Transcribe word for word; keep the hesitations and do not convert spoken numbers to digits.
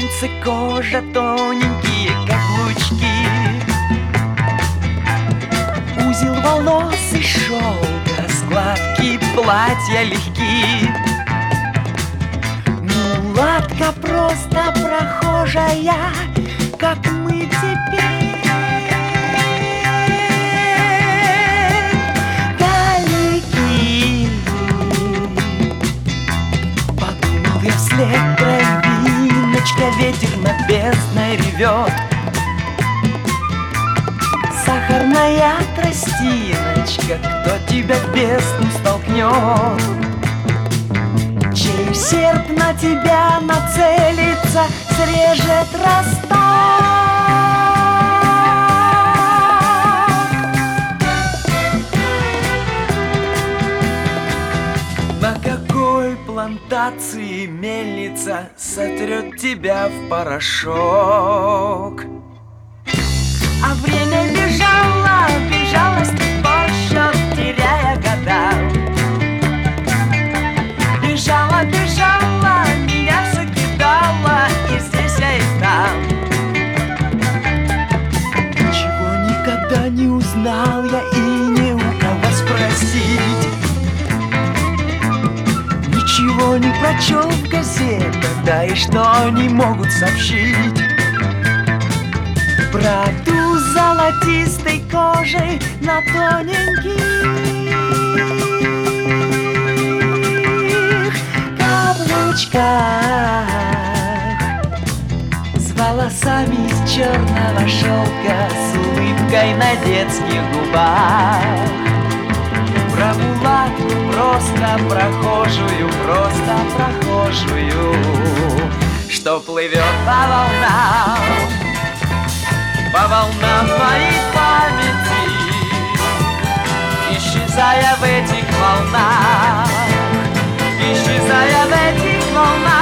солнце, кожа тоненькие, как лучки. Узел волос и шелка, складки платья легки. Мулатка просто прохожая, как мы теперь. Далеки. Подумал я вслед, травиночка, ветер над бездной ревет. Сахарная тростиночка, кто тебя в бездну столкнет? Чей серп на тебя нацелится, срежет росток? На какой плантации мельница сотрет тебя в порошок? А время бежало, бежало с тобой счет, теряя года. Бежала, бежала, меня все кидала, и здесь я и там. Ничего никогда не узнал я и не у кого спросить. Ничего не прочел в газетах, да и что они могут сообщить про ту золотистой кожей на тоненьких каблучках, с волосами из черного шелка, с улыбкой на детских губах. Про мулатку, просто прохожую, просто прохожую, что плывет по волнам, по волнам моей памяти, исчезая в этих волнах, исчезая в этих волнах.